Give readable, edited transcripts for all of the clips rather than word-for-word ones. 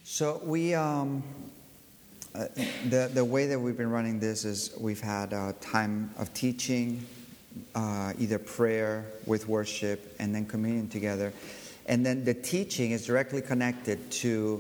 So the way that we've been running this is we've had a time of teaching, either prayer with worship, and then communion together. And then the teaching is directly connected to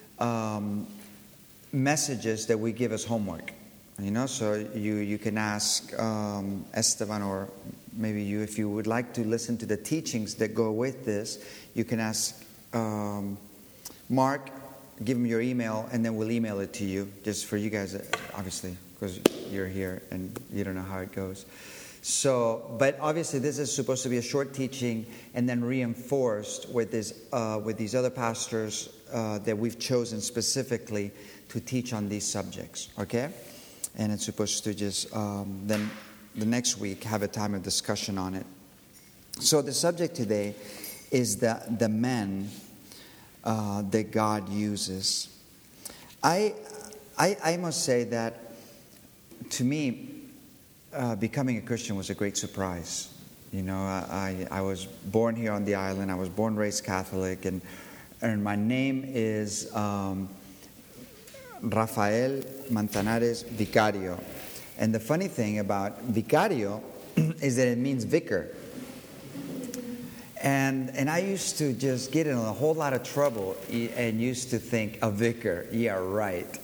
messages that we give as homework. So you can ask Esteban, or maybe you, if you would like to listen to the teachings that go with this, you can ask Mark, give him your email, and then we'll email it to you, just for you guys, obviously, because you're here and you don't know how it goes. So, but obviously this is supposed to be a short teaching and then reinforced with these other pastors that we've chosen specifically to teach on these subjects, okay? And it's supposed to just, then the next week, have a time of discussion on it. So the subject today is the men that God uses. I must say that, to me, becoming a Christian was a great surprise. I was born here on the island. I was born, raised Catholic, and my name is Rafael Manzanares Vicario. And the funny thing about Vicario is that it means vicar. And I used to just get in a whole lot of trouble and used to think, a vicar, yeah, right.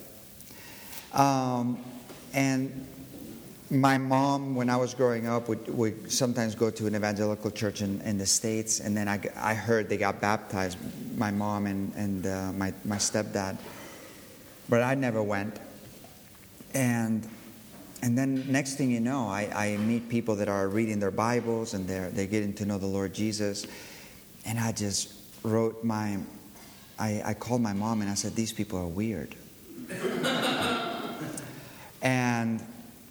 And my mom, when I was growing up, would sometimes go to an evangelical church in the States, and then I heard they got baptized, my mom and my stepdad. But I never went. And then next thing you know, I meet people that are reading their Bibles and they're getting to know the Lord Jesus. And I just wrote I called my mom and I said, these people are weird. And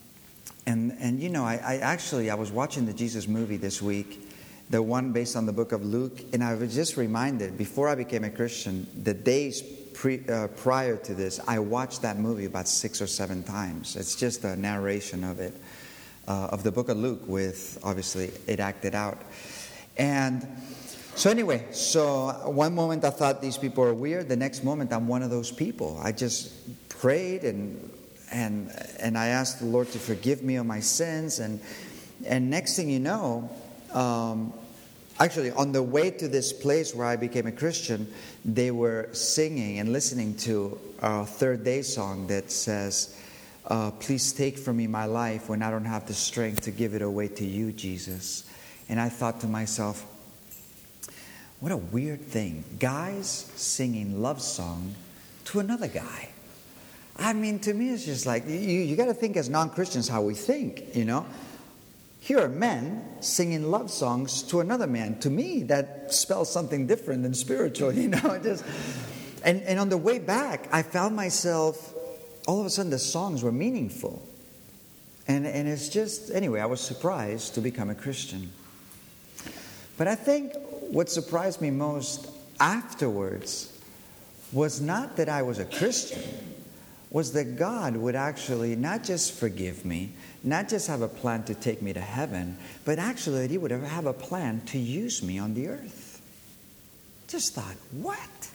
I was watching the Jesus movie this week, the one based on the book of Luke, and I was just reminded, before I became a Christian, the days prior to this, I watched that movie about 6 or 7 times. It's just a narration of it, of the book of Luke, with, obviously, it acted out. And so anyway, one moment I thought these people are weird. The next moment, I'm one of those people. I just prayed and I asked the Lord to forgive me of my sins. And next thing you know, actually, on the way to this place where I became a Christian, they were singing and listening to our Third Day song that says, please take from me my life when I don't have the strength to give it away to you, Jesus. And I thought to myself, what a weird thing. Guys singing love song to another guy. I mean, to me, it's just like, you got to think as non-Christians how we think, Here are men singing love songs to another man. To me, that spells something different than spiritual, And on the way back, I found myself, all of a sudden, the songs were meaningful. And it's just, anyway, I was surprised to become a Christian. But I think what surprised me most afterwards was not that I was a Christian, was that God would actually not just forgive me, not just have a plan to take me to heaven, but actually that He would have a plan to use me on the earth. Just thought, what?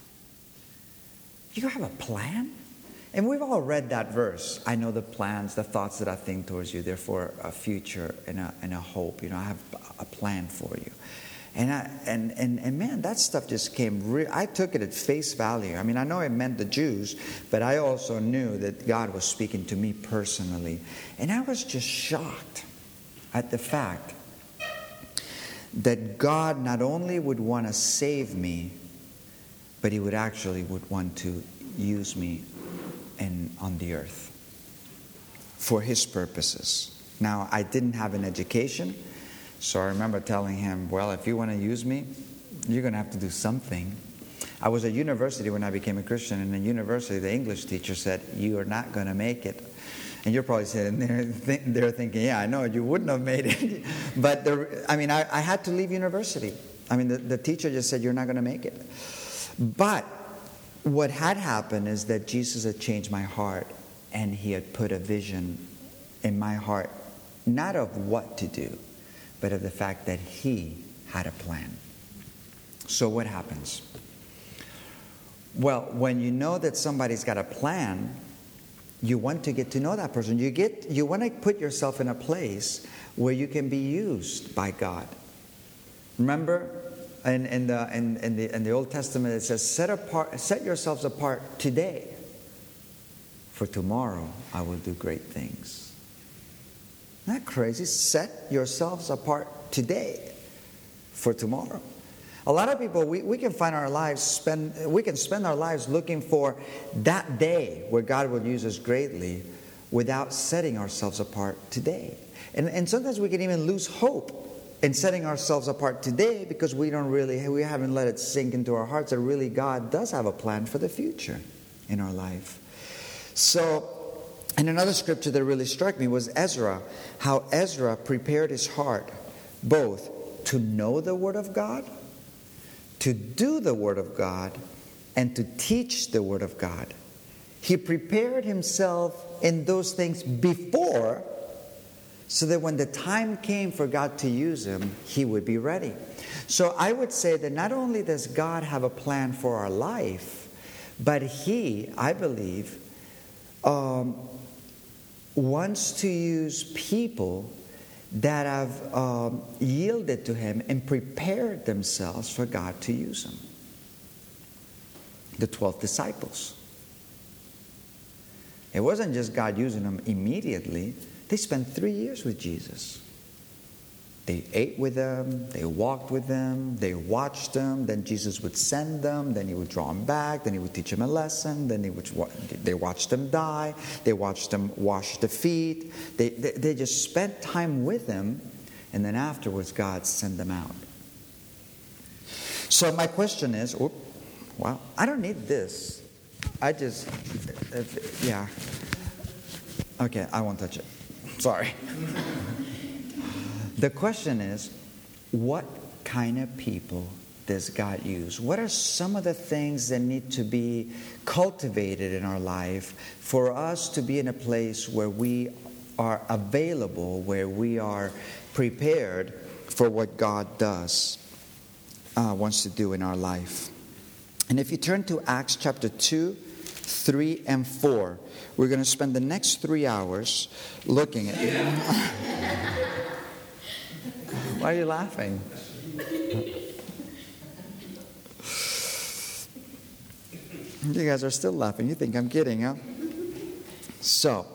You have a plan? And we've all read that verse. I know the plans, the thoughts that I think towards you, therefore a future and a hope. I have a plan for you. And man, that stuff just came I took it at face value. I mean, I know it meant the Jews, but I also knew that God was speaking to me personally. And I was just shocked at the fact that God not only would want to save me, but He would want to use me on the earth for His purposes. Now, I didn't have an education. So I remember telling Him, well, if you want to use me, you're going to have to do something. I was at university when I became a Christian, and in university, the English teacher said, you are not going to make it. And you're probably sitting there thinking, yeah, I know, you wouldn't have made it. But I had to leave university. I mean, the teacher just said, you're not going to make it. But what had happened is that Jesus had changed my heart, and He had put a vision in my heart, not of what to do, but of the fact that He had a plan. So what happens? Well, when you know that somebody's got a plan, you want to get to know that person. You want to put yourself in a place where you can be used by God. Remember, in the Old Testament, it says, set yourselves apart today, for tomorrow I will do great things. Isn't that crazy? Set yourselves apart today for tomorrow. A lot of people, we can spend our lives looking for that day where God will use us greatly without setting ourselves apart today. And sometimes we can even lose hope in setting ourselves apart today because we haven't let it sink into our hearts that really God does have a plan for the future in our life. So, and another scripture that really struck me was Ezra, how Ezra prepared his heart both to know the Word of God, to do the Word of God, and to teach the Word of God. He prepared himself in those things before, so that when the time came for God to use him, he would be ready. So I would say that not only does God have a plan for our life, but He, I believe, wants to use people that have yielded to Him and prepared themselves for God to use them. The 12 disciples. It wasn't just God using them immediately. They spent 3 years with Jesus. They ate with them, they walked with them, they watched them, then Jesus would send them, then He would draw them back, then He would teach them a lesson, then they watched them die, they watched them wash the feet. They just spent time with Him, and then afterwards God sent them out. So my question is, I don't need this. Okay, I won't touch it. Sorry. The question is, what kind of people does God use? What are some of the things that need to be cultivated in our life for us to be in a place where we are available, where we are prepared for what God wants to do in our life? And if you turn to Acts chapter 2, 3, and 4, we're going to spend the next 3 hours looking at it. Why are you laughing? You guys are still laughing. You think I'm kidding, huh? So,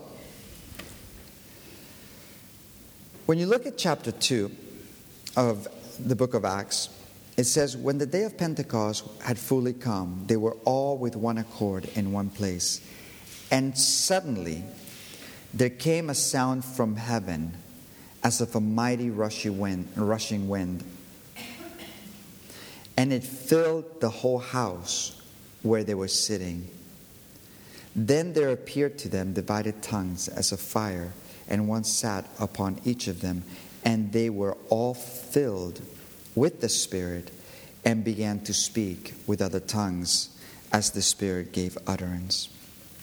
when you look at chapter 2 of the book of Acts, it says, when the day of Pentecost had fully come, they were all with one accord in one place. And suddenly, there came a sound from heaven as of a mighty rushing wind. And it filled the whole house where they were sitting. Then there appeared to them divided tongues as of fire, and one sat upon each of them. And they were all filled with the Spirit and began to speak with other tongues as the Spirit gave utterance.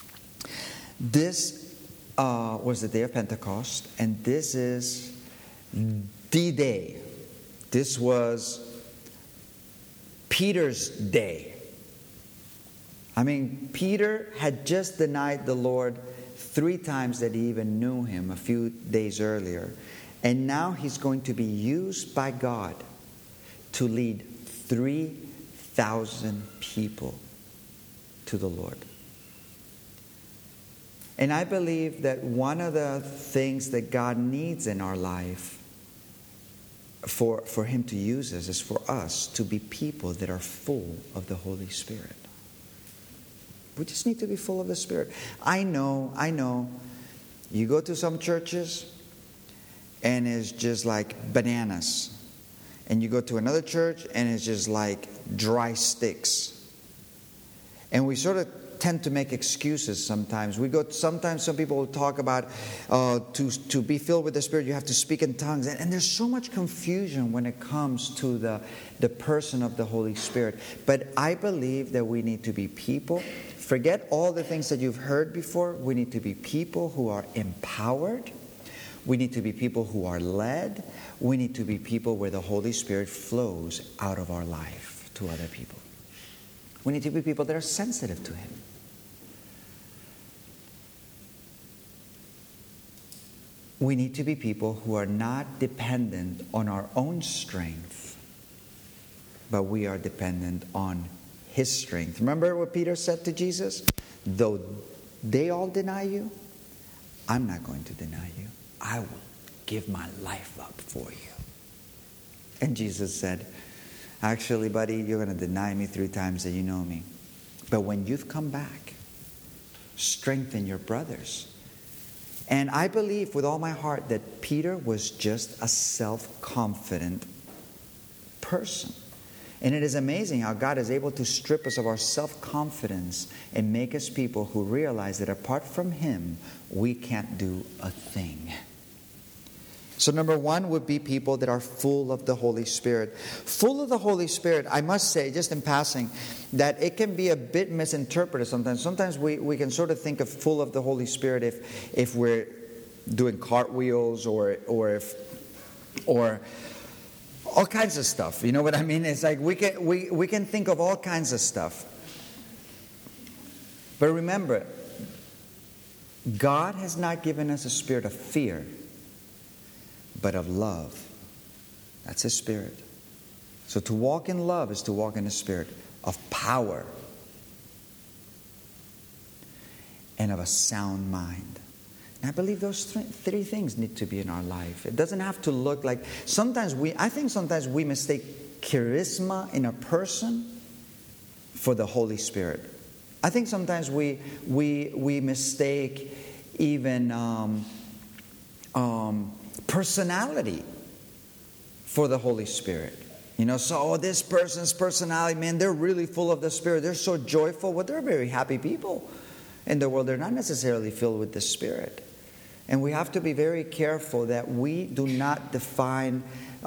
This was the day of Pentecost, and this is the day. This was Peter's day. I mean, Peter had just denied the Lord 3 times that he even knew Him a few days earlier. And now he's going to be used by God to lead 3,000 people to the Lord. And I believe that one of the things that God needs in our life for Him to use us is for us to be people that are full of the Holy Spirit. We just need to be full of the Spirit. I know. You go to some churches and it's just like bananas. And you go to another church and it's just like dry sticks. And we sort of tend to make excuses sometimes. Sometimes some people will talk about to be filled with the Spirit, you have to speak in tongues. And there's so much confusion when it comes to the person of the Holy Spirit. But I believe that we need to be people. Forget all the things that you've heard before. We need to be people who are empowered. We need to be people who are led. We need to be people where the Holy Spirit flows out of our life to other people. We need to be people that are sensitive to Him. We need to be people who are not dependent on our own strength, but we are dependent on His strength. Remember what Peter said to Jesus? Though they all deny you, I'm not going to deny you. I will give my life up for you. And Jesus said, actually, buddy, you're going to deny me 3 times that you know me. But when you've come back, strengthen your brothers. And I believe with all my heart that Peter was just a self-confident person. And it is amazing how God is able to strip us of our self-confidence and make us people who realize that apart from Him, we can't do a thing. So number 1 would be people that are full of the Holy Spirit. Full of the Holy Spirit, I must say, just in passing, that it can be a bit misinterpreted sometimes. Sometimes we can sort of think of full of the Holy Spirit if we're doing cartwheels or all kinds of stuff. You know what I mean? It's like we can think of all kinds of stuff. But remember, God has not given us a spirit of fear, but of love. That's His Spirit. So to walk in love is to walk in the Spirit of power and of a sound mind. And I believe those 3 things need to be in our life. It doesn't have to look like... I think sometimes we mistake charisma in a person for the Holy Spirit. I think sometimes we mistake even personality for the Holy Spirit. You know, so this person's personality, man, they're really full of the Spirit. They're so joyful. Well, they're very happy people in the world. They're not necessarily filled with the Spirit. And we have to be very careful that we do not define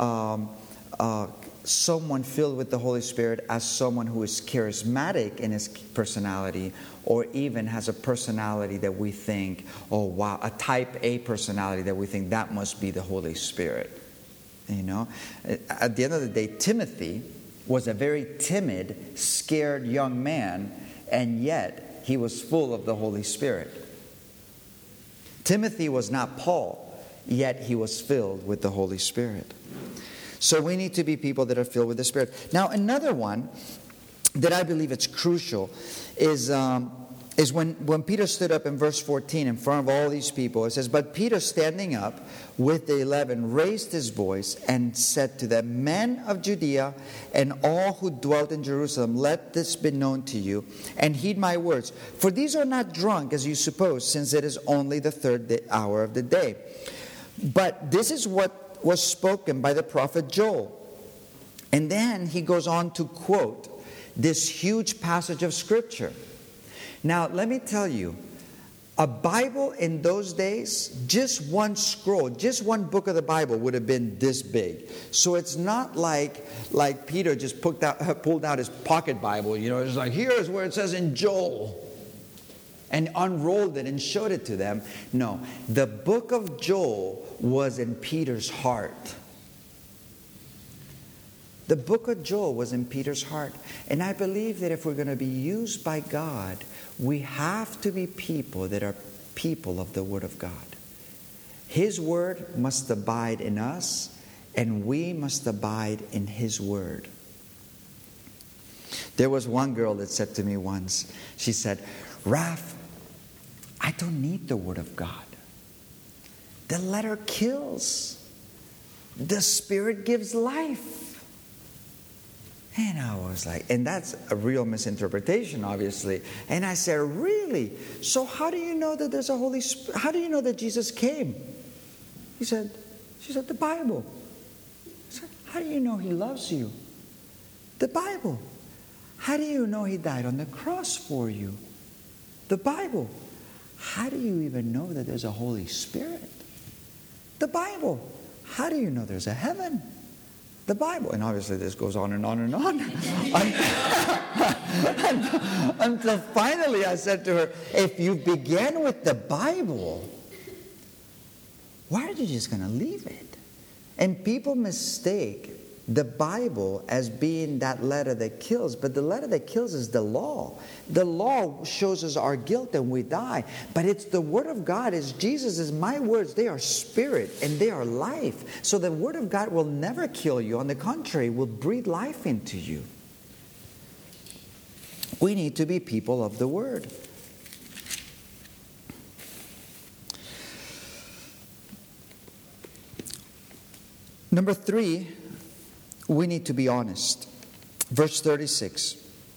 someone filled with the Holy Spirit as someone who is charismatic in his personality, or even has a personality that we think, oh wow, a type A personality that we think that must be the Holy Spirit. You know, at the end of the day, Timothy was a very timid, scared young man, and yet he was full of the Holy Spirit. Timothy was not Paul, yet he was filled with the Holy Spirit. So we need to be people that are filled with the Spirit. Now, another one that I believe it's crucial is when Peter stood up in verse 14 in front of all these people. It says, "But Peter, standing up with the 11, raised his voice and said to them, 'Men of Judea and all who dwelt in Jerusalem, let this be known to you, and heed my words. For these are not drunk, as you suppose, since it is only the 3rd hour of the day. But this is what was spoken by the prophet Joel.'" And then he goes on to quote this huge passage of Scripture. Now, let me tell you, a Bible in those days, just one scroll, just one book of the Bible would have been this big. So it's not like Peter just pulled out his pocket Bible. You know, it's like, here's where it says in Joel, and unrolled it and showed it to them. No, the book of Joel was in Peter's heart. The book of Joel was in Peter's heart. And I believe that if we're going to be used by God, we have to be people that are people of the Word of God. His Word must abide in us, and we must abide in His Word. There was one girl that said to me once, she said, "Raph, I don't need the Word of God. The letter kills. The Spirit gives life." And I was like, and that's a real misinterpretation, obviously. And I said, "Really? So how do you know that there's a Holy Spirit? How do you know that Jesus came?" She said, "The Bible." I said, "How do you know He loves you?" "The Bible." "How do you know He died on the cross for you?" "The Bible." "How do you even know that there's a Holy Spirit?" "The Bible." "How do you know there's a heaven?" "The Bible." And obviously this goes on and on and on. Until finally I said to her, "If you began with the Bible, why are you just going to leave it?" And people mistake the Bible as being that letter that kills, but the letter that kills is the law. The law shows us our guilt and we die, but it's the Word of God. Is Jesus is my words. They are spirit and they are life. So the Word of God will never kill you. On the contrary, will breathe life into you. We need to be people of the Word. Number 3, we need to be honest. Verse 36.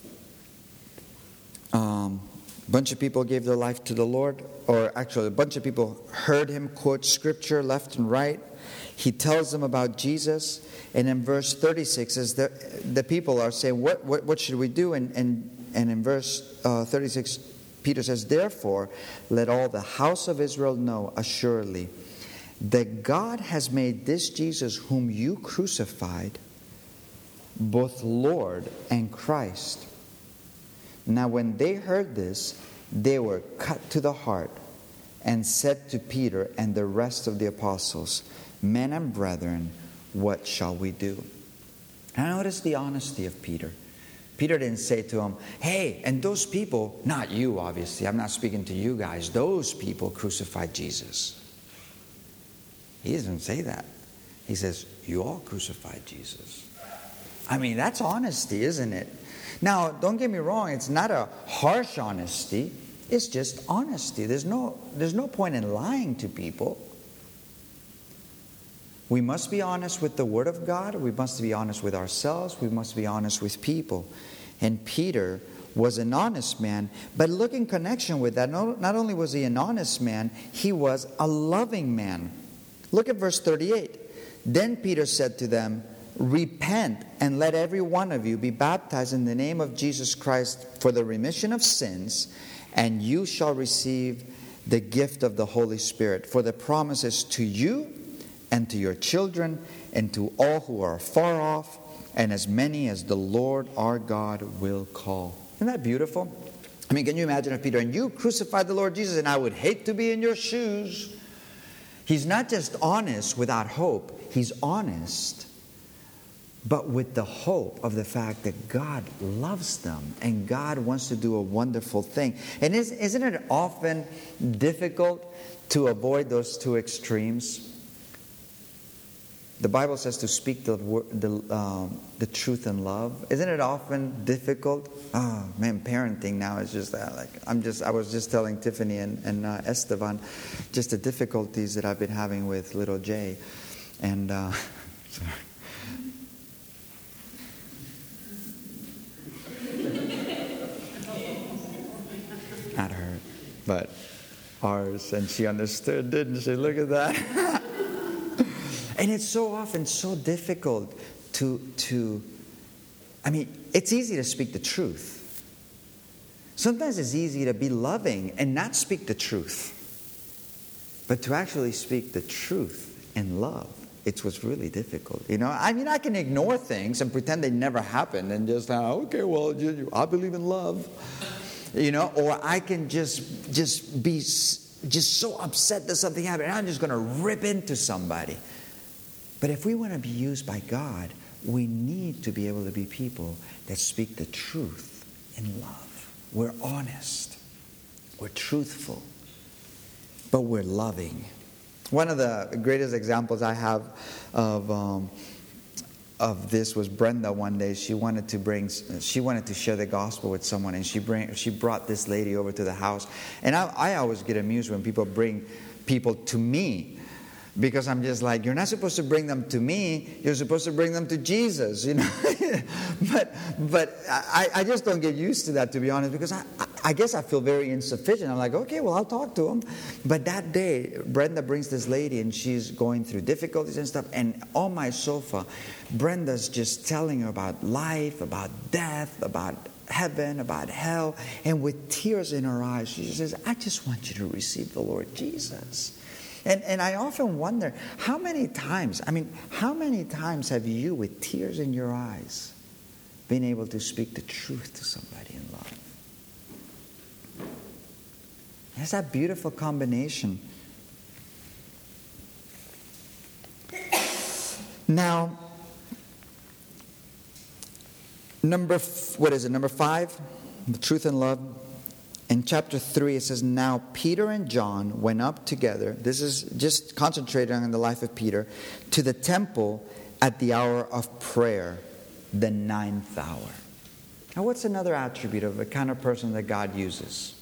A bunch of people gave their life to the Lord, or actually a bunch of people heard him quote scripture left and right. He tells them about Jesus, and in verse 36, as the people are saying, what should we do? And in verse 36, Peter says, therefore, let all the house of Israel know assuredly that God has made this Jesus whom you crucified both Lord and Christ. Now when they heard this, they were cut to the heart and said to Peter and the rest of the apostles, men and brethren, what shall we do? And notice the honesty of Peter. Peter didn't say to him, hey, and those people, not you obviously, I'm not speaking to you guys, those people crucified Jesus. He doesn't say that. He says, you all crucified Jesus. I mean, that's honesty, isn't it? Now, don't get me wrong, it's not a harsh honesty. It's just honesty. There's no point in lying to people. We must be honest with the Word of God. We must be honest with ourselves. We must be honest with people. And Peter was an honest man. But look in connection with that. Not only was he an honest man, he was a loving man. Look at verse 38. Then Peter said to them, repent and let every one of you be baptized in the name of Jesus Christ for the remission of sins, and you shall receive the gift of the Holy Spirit. For the promise is to you and to your children and to all who are far off, and as many as the Lord our God will call. Isn't that beautiful? I mean, can you imagine if Peter, and you crucified the Lord Jesus, and I would hate to be in your shoes. He's not just honest without hope. He's honest, but with the hope of the fact that God loves them and God wants to do a wonderful thing. And isn't it often difficult to avoid those two extremes? The Bible says to speak the truth in love. Isn't it often difficult? Oh man, parenting now is just that. I was just telling Tiffany and Esteban just the difficulties that I've been having with little Jay, and sorry. Not her, but ours, and she understood, didn't she? Look at that. And it's so often so difficult I mean, it's easy to speak the truth. Sometimes it's easy to be loving and not speak the truth. But to actually speak the truth in love, it's what's really difficult. You know, I mean, I can ignore things and pretend they never happened and just, okay, well, I believe in love. You know, or I can just be so upset that something happened and I'm just going to rip into somebody. But if we want to be used by God, we need to be able to be people that speak the truth in love. We're honest. We're truthful. But we're loving. One of the greatest examples I have of this was Brenda. One day she wanted to share the gospel with someone, and she brought this lady over to the house. And I always get amused when people bring people to me, because I'm just like, you're not supposed to bring them to me, you're supposed to bring them to Jesus, you know. but I just don't get used to that, to be honest, because I guess I feel very insufficient. I'm like, okay, well, I'll talk to him. But that day, Brenda brings this lady, and she's going through difficulties and stuff. And on my sofa, Brenda's just telling her about life, about death, about heaven, about hell. And with tears in her eyes, she says, I just want you to receive the Lord Jesus. And I often wonder, how many times have you, with tears in your eyes, been able to speak the truth to somebody in love? It's that beautiful combination. Now, Number 5? The truth and love. In chapter 3, it says, now Peter and John went up together. This is just concentrating on the life of Peter. To the temple at the hour of prayer, the 9th hour. Now, what's another attribute of a kind of person that God uses?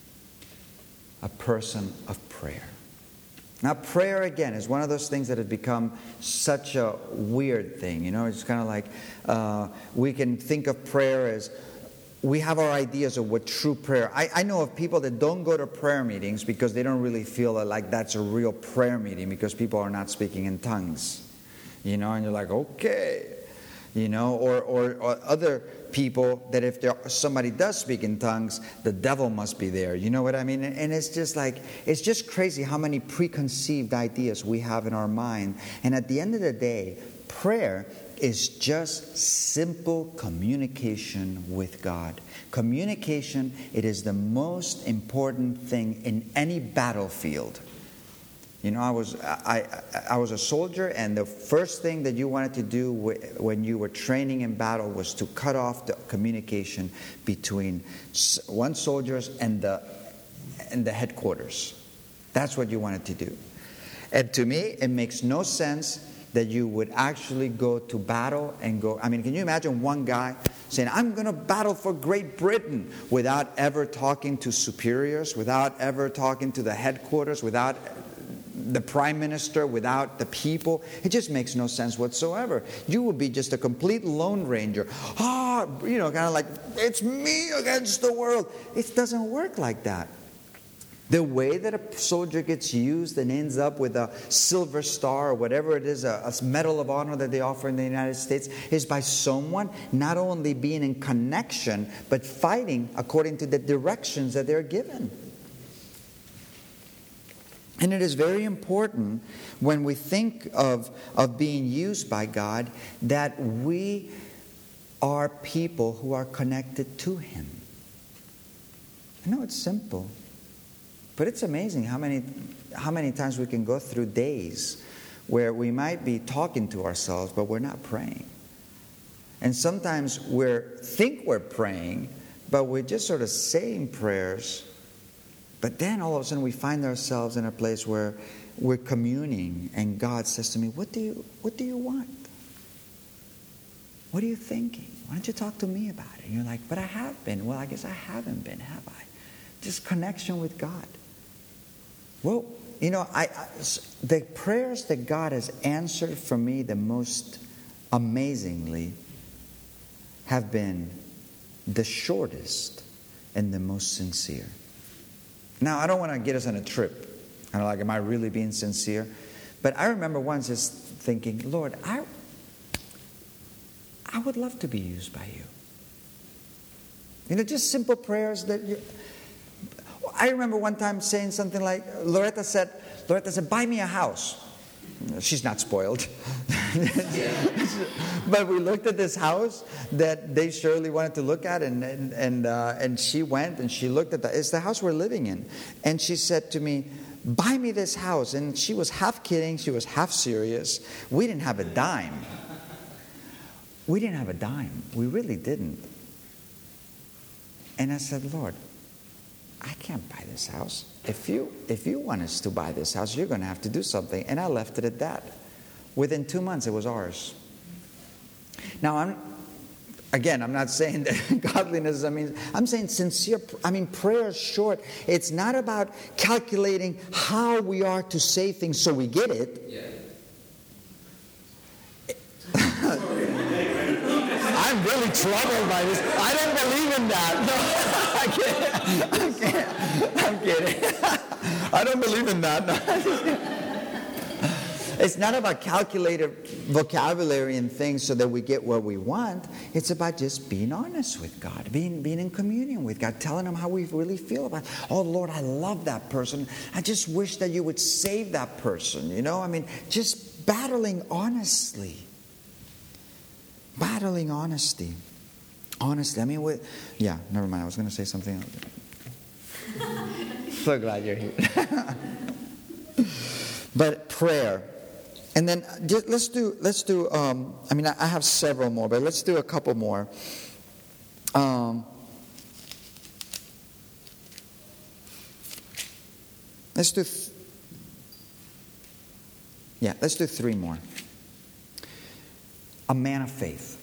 A person of prayer. Now, prayer, again, is one of those things that have become such a weird thing. You know, it's kind of like we can think of prayer as we have our ideas of what true prayer. I know of people that don't go to prayer meetings because they don't really feel like that's a real prayer meeting because people are not speaking in tongues. You know, and you're like, okay. You know, or other people that if somebody does speak in tongues, the devil must be there. You know what I mean? And it's just like, it's just crazy how many preconceived ideas we have in our mind. And at the end of the day, prayer is just simple communication with God. Communication, it is the most important thing in any battlefield. You know, I was a soldier, and the first thing that you wanted to do when you were training in battle was to cut off the communication between one soldiers and the headquarters. That's what you wanted to do. And to me, it makes no sense that you would actually go to battle and go. I mean, can you imagine one guy saying, I'm going to battle for Great Britain, without ever talking to superiors, without ever talking to the headquarters, without the prime minister, without the people? It just makes no sense whatsoever. You would be just a complete lone ranger. You know, kind of like, it's me against the world. It doesn't work like that. The way that a soldier gets used and ends up with a silver star or whatever it is, a medal of honor that they offer in the United States, is by someone not only being in connection, but fighting according to the directions that they're given. And it is very important when we think of being used by God that we are people who are connected to Him. I know it's simple, but it's amazing how many times we can go through days where we might be talking to ourselves, but we're not praying. And sometimes we think we're praying, but we're just sort of saying prayers. But then all of a sudden we find ourselves in a place where we're communing, and God says to me, what do you want? What are you thinking? Why don't you talk to me about it? And you're like, but I have been. Well, I guess I haven't been, have I? Just connection with God. Well, you know, the prayers that God has answered for me the most amazingly have been the shortest and the most sincere. Now, I don't want to get us on a trip. I don't like, am I really being sincere? But I remember once just thinking, Lord, I would love to be used by you. You know, just simple prayers that you... I remember one time saying something like, Loretta said, buy me a house. She's not spoiled. But we looked at this house that they surely wanted to look at, and she went and she looked at it's the house we're living in. And she said to me, buy me this house. And she was half kidding, she was half serious. We didn't have a dime. We didn't have a dime. We really didn't. And I said, Lord, I can't buy this house. If you want us to buy this house, you're going to have to do something. And I left it at that. Within 2 months, it was ours. Now, I'm not saying that godliness, I'm saying sincere. Prayer is short. It's not about calculating how we are to say things so we get it. Yeah. I'm really troubled by this. I don't believe in that. No, I'm kidding. I don't believe in that. No. It's not about calculated vocabulary and things so that we get what we want. It's about just being honest with God, being in communion with God, telling Him how we really feel about it. Oh, Lord, I love that person. I just wish that you would save that person. You know, just battling honestly. Battling honesty. Honestly. Never mind. I was going to say something else. So glad you're here. But prayer. And then let's do. I have several more, but let's do a couple more. Let's do 3 more. A man of faith.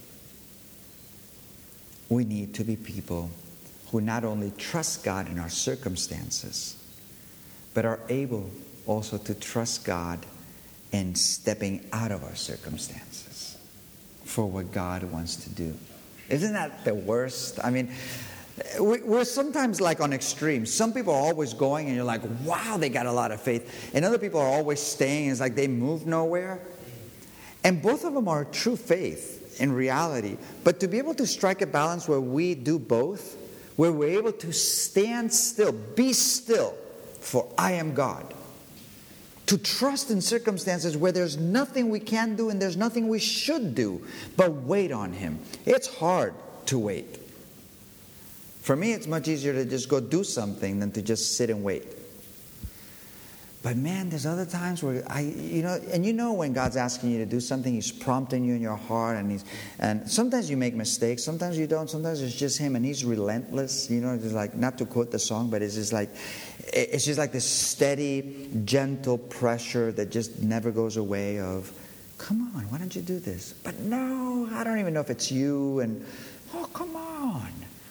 We need to be people who not only trust God in our circumstances, but are able also to trust God in stepping out of our circumstances for what God wants to do. Isn't that the worst? I mean, we're sometimes like on extremes. Some people are always going and you're like, wow, they got a lot of faith. And other people are always staying. It's like they move nowhere. And both of them are true faith in reality. But to be able to strike a balance where we do both, where we're able to stand still, be still, for I am God. To trust in circumstances where there's nothing we can do and there's nothing we should do, but wait on Him. It's hard to wait. For me, it's much easier to just go do something than to just sit and wait. But man, there's other times where when God's asking you to do something, He's prompting you in your heart, and sometimes you make mistakes, sometimes you don't, sometimes it's just Him, and He's relentless. Just like, not to quote the song, but it's just like this steady, gentle pressure that just never goes away of, come on, why don't you do this? But no, I don't even know if it's you, and oh, come on.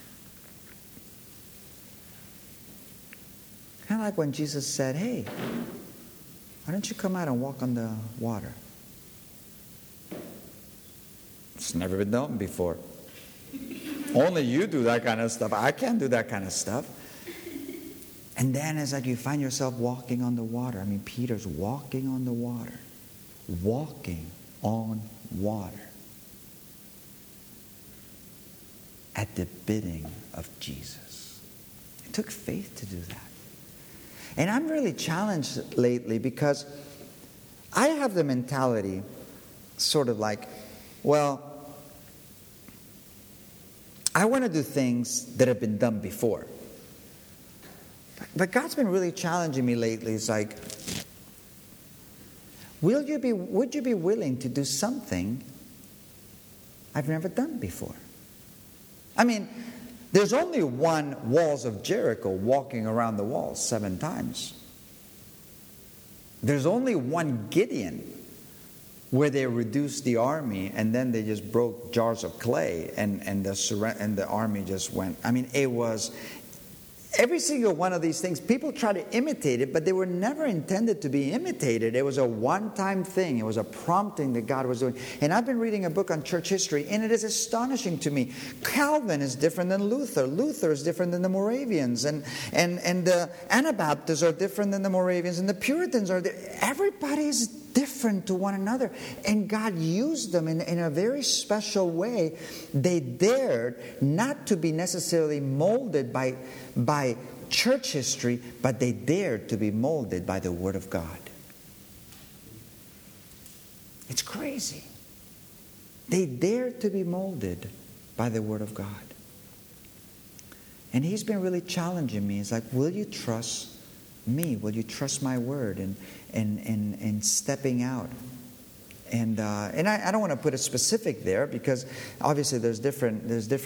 Kind of like when Jesus said, hey, why don't you come out and walk on the water? It's never been done before. Only you do that kind of stuff. I can't do that kind of stuff. And then it's like you find yourself walking on the water. I mean, Peter's walking on the water. Walking on water. At the bidding of Jesus. It took faith to do that. And I'm really challenged lately because I have the mentality sort of like, well, I want to do things that have been done before. But God's been really challenging me lately. It's like, would you be willing to do something I've never done before? I mean, there's only one walls of Jericho walking around the walls 7 times. There's only one Gideon where they reduced the army and then they just broke jars of clay and the army just went. I mean, it was every single one of these things. People try to imitate it, but they were never intended to be imitated. It was a one-time thing. It was a prompting that God was doing. And I've been reading a book on church history, and it is astonishing to me. Calvin is different than Luther. Luther is different than the Moravians. And the Anabaptists are different than the Moravians. And the Puritans are everybody's different to one another. And God used them in a very special way. They dared not to be necessarily molded by church history, but they dared to be molded by the Word of God. It's crazy. They dared to be molded by the Word of God. And He's been really challenging me. It's like, will you trust me? Will you trust my Word and stepping out? And I don't want to put a specific there because obviously there's different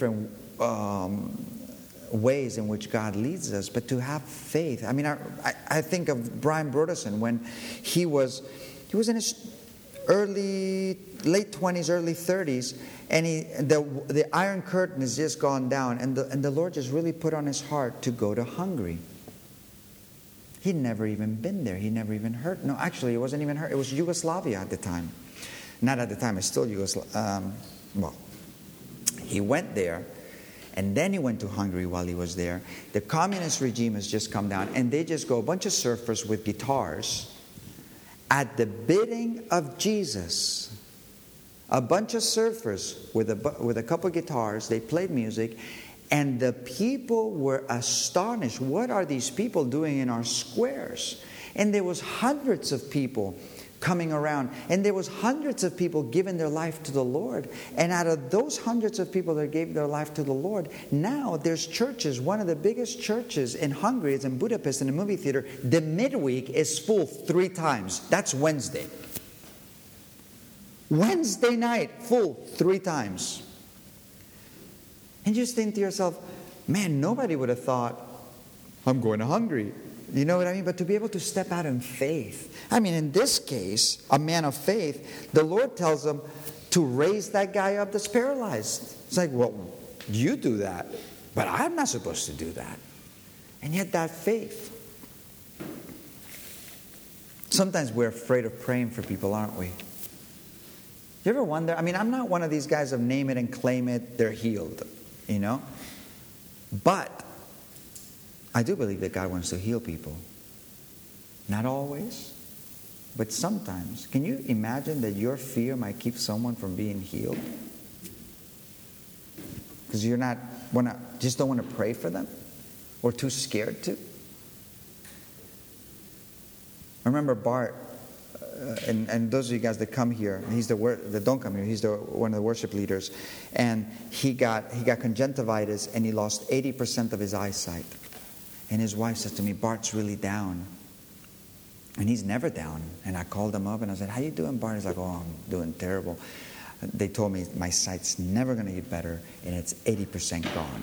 ways in which God leads us, but to have faith. I mean, I think of Brian Brodersen when he was in his late 20s, early 30s, and the Iron Curtain has just gone down, and the Lord just really put on his heart to go to Hungary. He'd never even been there. He never even heard. No, actually, it wasn't even heard. It was Yugoslavia at the time. Not at the time. It's still Yugoslavia. He went there. And then he went to Hungary while he was there. The communist regime has just come down, and they just go, a bunch of surfers with guitars, at the bidding of Jesus. A bunch of surfers with a couple of guitars, they played music, and the people were astonished. What are these people doing in our squares? And there was hundreds of people coming around, and there was hundreds of people giving their life to the Lord. And out of those hundreds of people that gave their life to the Lord, now there's churches. One of the biggest churches in Hungary is in Budapest, in a movie theater. The midweek is full 3 times. That's Wednesday. Wednesday night, full 3 times. And you just think to yourself, man, nobody would have thought, I'm going hungry. You know what I mean? But to be able to step out in faith. I mean, in this case, a man of faith, the Lord tells him to raise that guy up that's paralyzed. It's like, well, you do that, but I'm not supposed to do that. And yet that faith. Sometimes we're afraid of praying for people, aren't we? You ever wonder? I mean, I'm not one of these guys of name it and claim it, they're healed, you know? But I do believe that God wants to heal people. Not always, but sometimes. Can you imagine that your fear might keep someone from being healed? Because you're not just don't want to pray for them? Or too scared to? I remember Bart, and those of you guys that come here, that don't come here, he's one of the worship leaders, and he got conjunctivitis and he lost 80% of his eyesight. And his wife says to me, Bart's really down. And he's never down. And I called him up and I said, how you doing, Bart? He's like, oh, I'm doing terrible. They told me my sight's never going to get better and it's 80% gone.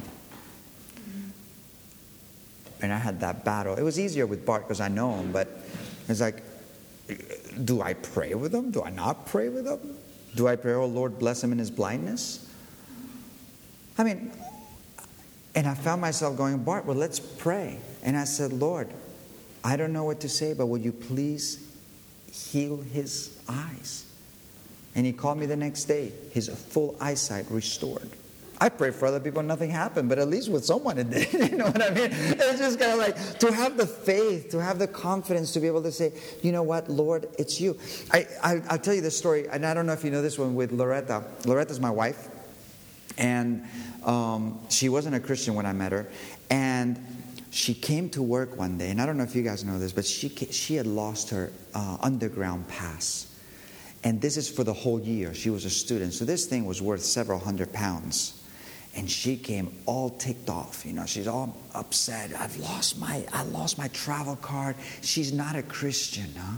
And I had that battle. It was easier with Bart because I know him, but it's like, do I pray with him? Do I not pray with him? Do I pray, oh Lord, bless him in his blindness? I mean, and I found myself going, Bart, well, let's pray. And I said, Lord, I don't know what to say, but will you please heal his eyes? And he called me the next day, his full eyesight restored. I prayed for other people and nothing happened, but at least with someone it did. You know what I mean? It's just kind of like to have the faith, to have the confidence to be able to say, you know what, Lord, it's you. I'll tell you this story, and I don't know if you know this one with Loretta. Loretta's my wife, and she wasn't a Christian when I met her, and she came to work one day, and I don't know if you guys know this, but she had lost her underground pass. And this is for the whole year. She was a student. So this thing was worth several £100s. And she came all ticked off. You know, she's all upset. I lost my travel card. She's not a Christian, huh?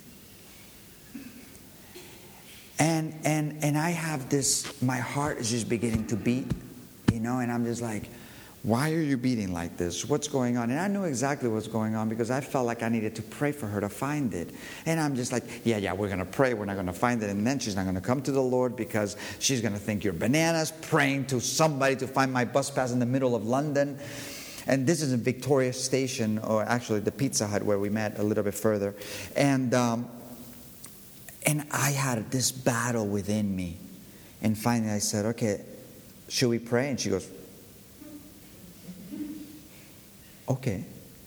And I have this, my heart is just beginning to beat, you know, and I'm just like, why are you beating like this? What's going on? And I knew exactly what's going on because I felt like I needed to pray for her to find it. And I'm just like, yeah, we're going to pray. We're not going to find it. And then she's not going to come to the Lord because she's going to think you're bananas, praying to somebody to find my bus pass in the middle of London. And this is in Victoria Station, or actually the Pizza Hut where we met a little bit further. And I had this battle within me. And finally I said, okay, should we pray? And she goes, okay.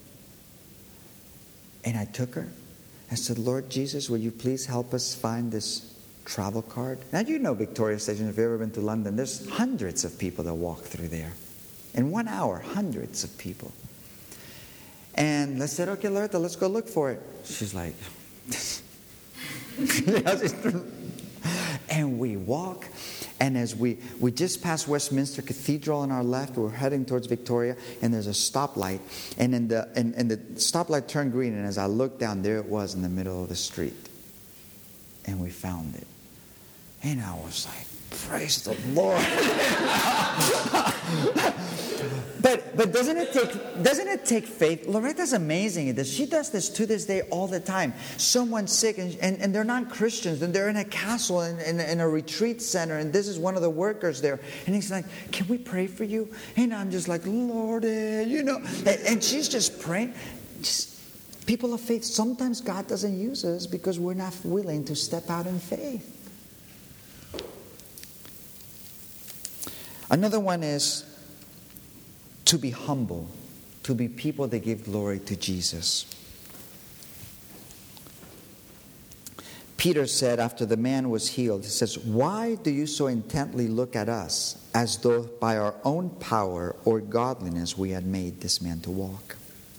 And I took her. I said, Lord Jesus, will you please help us find this travel card? Now, you know Victoria Station, if you've ever been to London, there's hundreds of people that walk through there. In 1 hour, hundreds of people. And I said, okay, Loretta, let's go look for it. She's like, and we walk. And as we just passed Westminster Cathedral on our left, we're heading towards Victoria, and there's a stoplight. And the stoplight turned green, and as I looked down, there it was in the middle of the street. And we found it. And I was like, praise the Lord. But doesn't it take faith? Loretta's amazing at this. She does this to this day all the time. Someone's sick and they're not Christians, and they're in a castle in a retreat center, and this is one of the workers there. And he's like, can we pray for you? And I'm just like, Lord, you know. And she's just praying. Just people of faith. Sometimes God doesn't use us because we're not willing to step out in faith. Another one is to be humble, to be people that give glory to Jesus. Peter said after the man was healed, he says, why do you so intently look at us as though by our own power or godliness we had made this man to walk?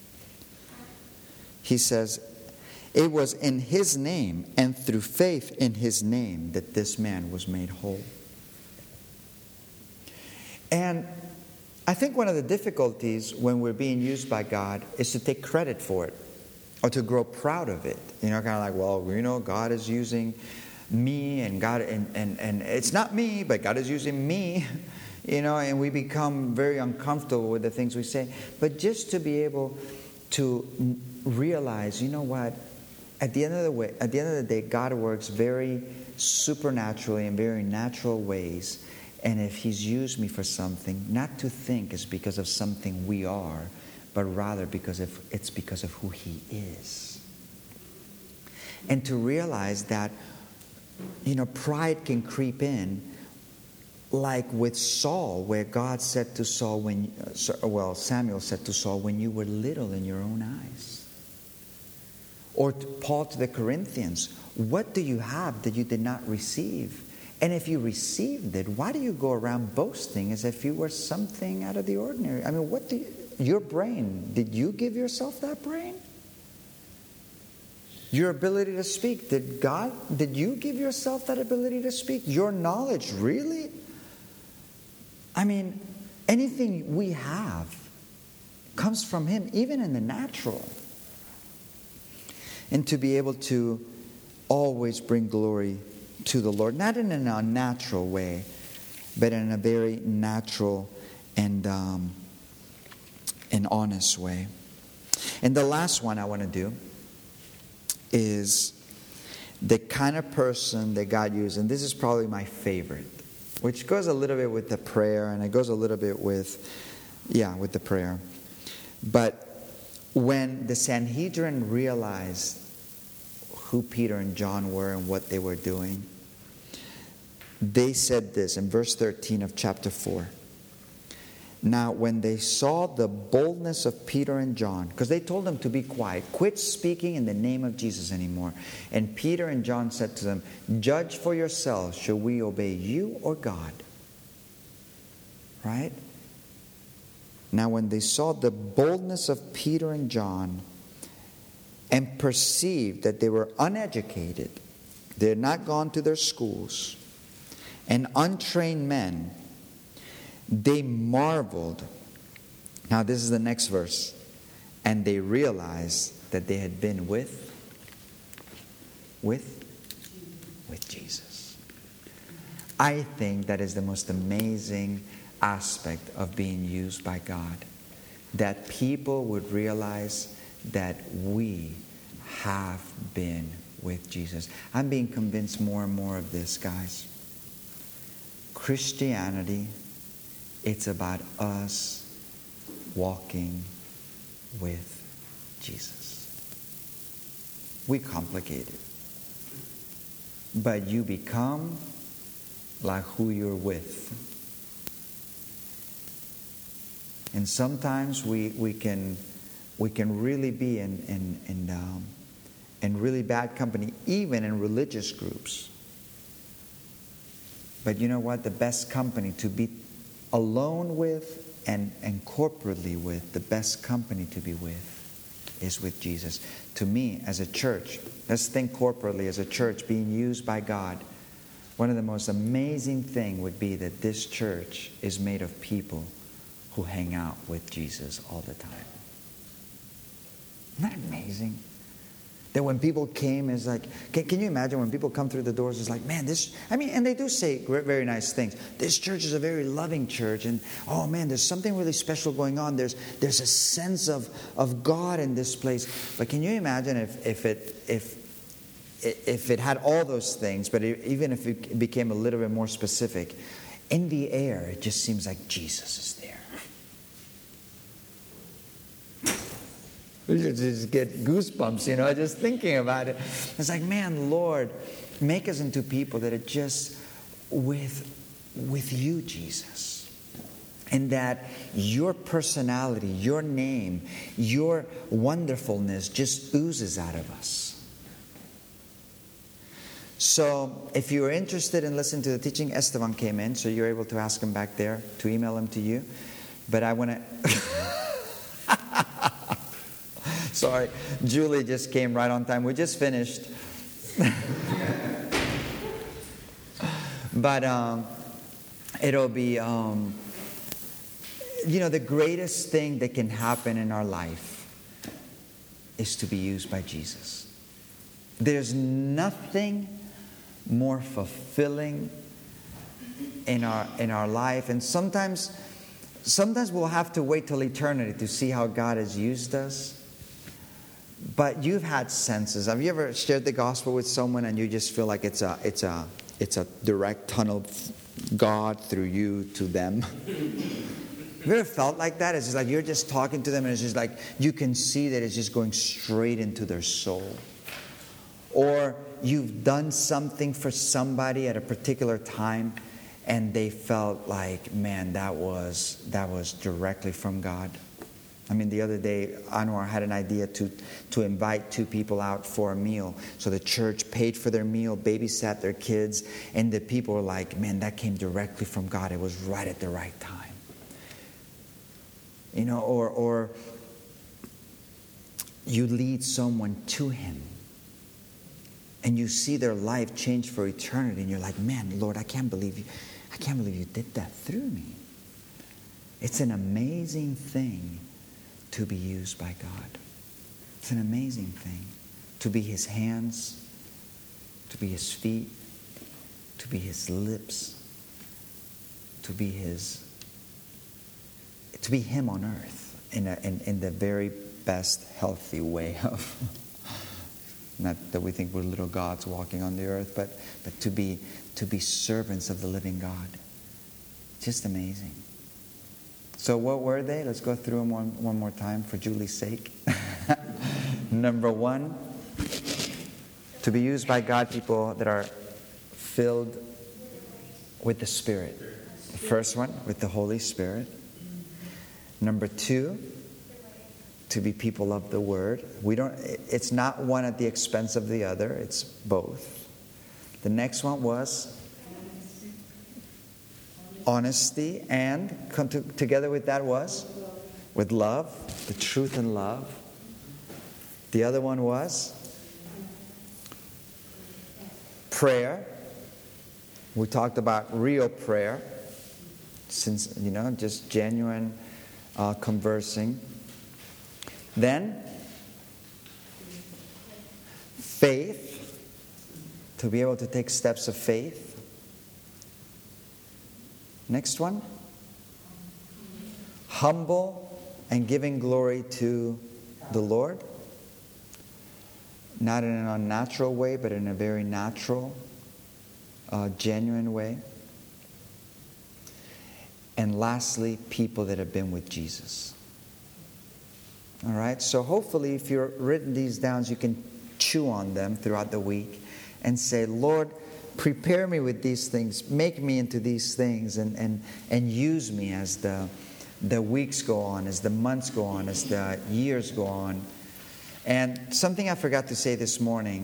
He says, it was in his name and through faith in his name that this man was made whole. And I think one of the difficulties when we're being used by God is to take credit for it or to grow proud of it. You know, kind of like, well, you know, God is using me and God, and it's not me, but God is using me. and we become very uncomfortable with the things we say. But just to be able to realize, you know what, at the end of the day, God works very supernaturally in very natural ways. And if He's used me for something, not to think it's because of something we are, but rather it's because of who He is. And to realize that, pride can creep in, like with Saul, where God said to Saul, Samuel said to Saul, when you were little in your own eyes. Or Paul to the Corinthians, what do you have that you did not receive? And if you received it, why do you go around boasting as if you were something out of the ordinary? I mean, your brain, did you give yourself that brain? Your ability to speak, did you give yourself that ability to speak? Your knowledge, really? I mean, anything we have comes from Him, even in the natural. And to be able to always bring glory to the Lord, not in an unnatural way, but in a very natural and honest way. And the last one I want to do is the kind of person that God used, and this is probably my favorite, which goes a little bit with the prayer, and it goes a little bit with the prayer. But when the Sanhedrin realized who Peter and John were and what they were doing, they said this in verse 13 of chapter 4. Now, when they saw the boldness of Peter and John, because they told them to be quiet, quit speaking in the name of Jesus anymore. And Peter and John said to them, judge for yourselves, shall we obey you or God? Right? Now, when they saw the boldness of Peter and John and perceived that they were uneducated, they had not gone to their schools, and untrained men, they marveled. Now this is the next verse. And they realized that they had been with Jesus. I think that is the most amazing aspect of being used by God. That people would realize that we have been with Jesus. I'm being convinced more and more of this, guys. Christianity, it's about us walking with Jesus. We complicate it. But you become like who you're with. And sometimes we can really be in really bad company, even in religious groups. But you know what? The best company to be alone with and corporately with, the best company to be with is with Jesus. To me, as a church, let's think corporately as a church being used by God. One of the most amazing things would be that this church is made of people who hang out with Jesus all the time. Isn't that amazing? That when people came, it's like, can you imagine when people come through the doors, it's like, man, and they do say very nice things. This church is a very loving church, and oh man, there's something really special going on. There's a sense of God in this place. But can you imagine if it had all those things, but even if it became a little bit more specific, in the air, it just seems like Jesus is there. You just get goosebumps, just thinking about it. It's like, man, Lord, make us into people that are just with you, Jesus. And that your personality, your name, your wonderfulness just oozes out of us. So if you are interested in listening to the teaching, Esteban came in, so you're able to ask him back there, to email him to you. But I want to... Sorry, Julie just came right on time. We just finished. But it'll be, the greatest thing that can happen in our life is to be used by Jesus. There's nothing more fulfilling in our life. And sometimes we'll have to wait till eternity to see how God has used us. But you've had senses. Have you ever shared the gospel with someone and you just feel like it's a direct tunnel of God through you to them? Have you ever felt like that? It's just like you're just talking to them and it's just like you can see that it's just going straight into their soul. Or you've done something for somebody at a particular time and they felt like, man, that was directly from God. I mean, the other day, Anwar had an idea to invite 2 people out for a meal. So the church paid for their meal, babysat their kids, and the people were like, man, that came directly from God. It was right at the right time. You know, or you lead someone to Him, and you see their life change for eternity, and you're like, man, Lord, I can't believe you did that through me. It's an amazing thing to be used by God. It's an amazing thing to be His hands, to be His feet, to be His lips, to be Him on earth in the very best healthy way of, not that we think we're little gods walking on the earth, but to be servants of the living God. Just amazing. So what were they? Let's go through them one more time for Julie's sake. Number 1, to be used by God, people that are filled with the Spirit. The first one, with the Holy Spirit. Number 2, to be people of the Word. It's not one at the expense of the other, it's both. The next one was honesty, and together with that was with love, the truth and love. The other one was prayer. We talked about real prayer, since just genuine conversing. Then faith, to be able to take steps of faith. Next one, humble and giving glory to the Lord. Not in an unnatural way, but in a very natural, genuine way. And lastly, people that have been with Jesus. All right, so hopefully if you've written these down, you can chew on them throughout the week and say, Lord, prepare me with these things, make me into these things, and use me as the weeks go on, as the months go on, as the years go on. And something I forgot to say this morning,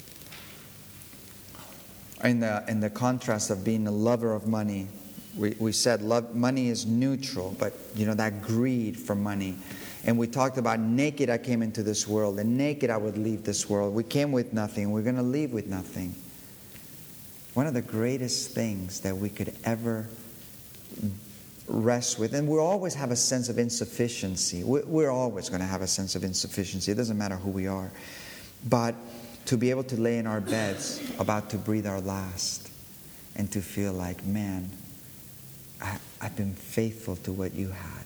in the contrast of being a lover of money, we said money is neutral, but that greed for money. And we talked about naked I came into this world, and naked I would leave this world. We came with nothing, and we're going to leave with nothing. One of the greatest things that we could ever rest with, and we'll always have a sense of insufficiency. We're always going to have a sense of insufficiency. It doesn't matter who we are. But to be able to lay in our beds, about to breathe our last, and to feel like, man, I've been faithful to what you had.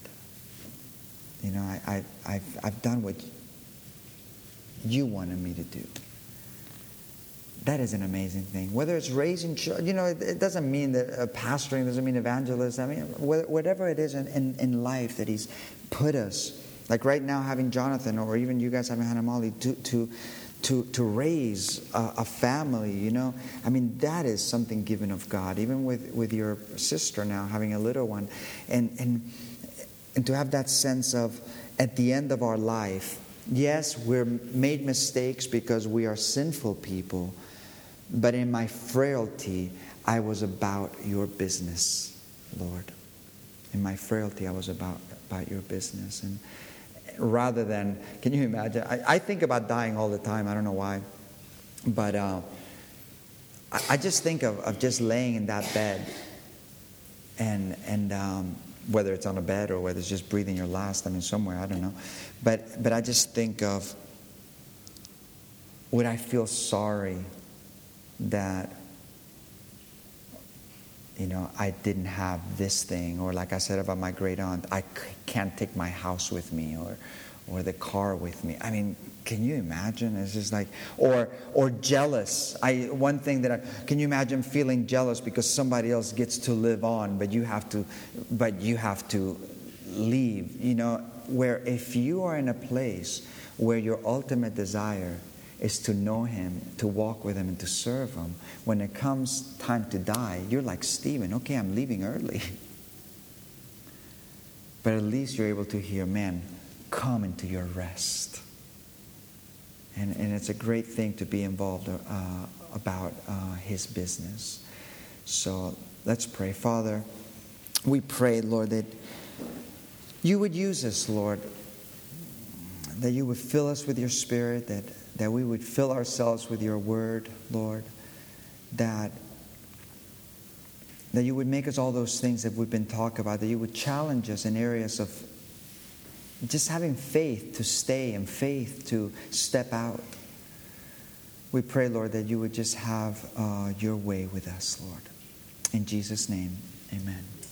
I've done what you wanted me to do. That is an amazing thing. Whether it's raising children, it doesn't mean that pastoring doesn't mean evangelism. I mean, whatever it is in life that He's put us, like right now having Jonathan, or even you guys having Hannah Molly, to raise a family. I mean, that is something given of God. Even with your sister now having a little one, and to have that sense of at the end of our life, yes, we're made mistakes because we are sinful people. But in my frailty, I was about your business, Lord. In my frailty, I was about your business. And rather than, can you imagine? I think about dying all the time. I don't know why. But I just think of just laying in that bed. And whether it's on a bed or whether it's just breathing your last, somewhere, I don't know. But I just think of, would I feel sorry that I didn't have this thing, or like I said about my great aunt, I can't take my house with me, or the car with me. I mean, can you imagine? It's just like, or jealous. Can you imagine feeling jealous because somebody else gets to live on, but you have to leave? Where if you are in a place where your ultimate desire is to know Him, to walk with Him, and to serve Him, when it comes time to die, you're like Stephen. Okay, I'm leaving early. But at least you're able to hear, man, come into your rest. And it's a great thing to be involved about His business. So let's pray. Father, we pray, Lord, that You would use us, Lord, that You would fill us with Your Spirit, that we would fill ourselves with Your Word, Lord, that You would make us all those things that we've been talking about, that You would challenge us in areas of just having faith to stay and faith to step out. We pray, Lord, that You would just have Your way with us, Lord. In Jesus' name, amen.